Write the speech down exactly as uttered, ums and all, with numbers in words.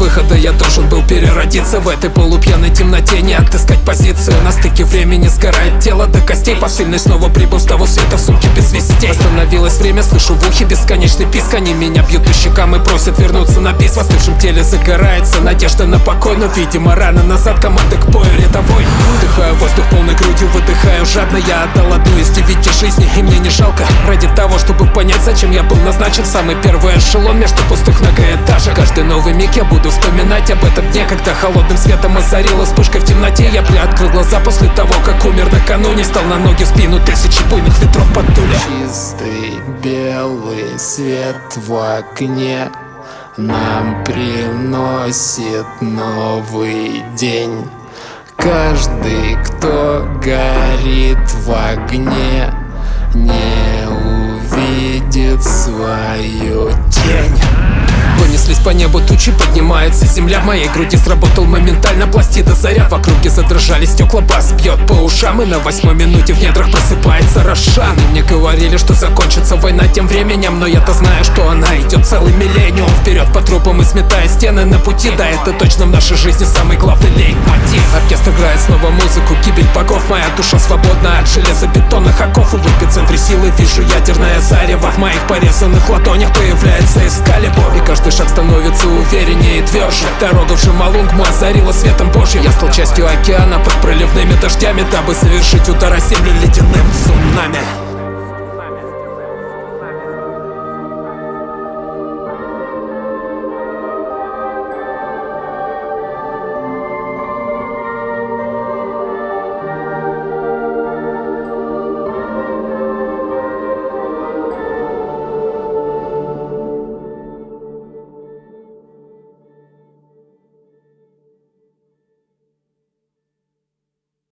выхода я должен был переродиться. В этой полупьяной темноте не отыскать позицию. На стыке времени сгорает тело до костей. Посыльный снова прибыл с того света в сумке без вестей. Остановилось время, слышу в ухе бесконечный писк. Они меня бьют по щекам и просят вернуться на бис. В остывшем теле загорается надежда на покой, но, видимо, рано назад команды к бою рядовой. Вдыхаю воздух полной грудью, выдыхаю жадно. Я отдал одну из девяти жизней, и мне не жалко. Ради того, чтобы понять, зачем я был назначен. Самый первый эшелон между пустых многоэтажек. Каждый новый миг я буду вспоминать об этом дне, когда холодным светом озарила вспышкой в темноте. Я приоткрыл глаза после того, как умер накануне. Стал на ноги в спину тысячи буйных ветров подули. Чистый белый свет в окне нам приносит новый день. Каждый, кто горит в огне, не увидит свою тень. Понеслись по небу тучи, поднимается земля. В моей груди сработал моментально пластида заряд. В округе задрожали стекла, бас бьет по ушам. И на восьмой минуте в недрах просыпается Рошан. И мне говорили, что закончится война тем временем, но я-то знаю, что она идет целый миллениум вперед по трупам и сметая стены на пути. Да, это точно в нашей жизни самый главный лейтмотив. Оркестр играет снова музыку, гибель богов. Моя душа свободна от железобетонных оков. И в эпицентре силы вижу ядерное зарево. В моих порезанных ладонях появляется эскалибур. И каждый шаг становится увереннее и тверже. Дорога в Джомолунгму озарила светом Божьим. Я стал частью океана под проливными дождями, дабы совершить удар о землю ледяным цунами.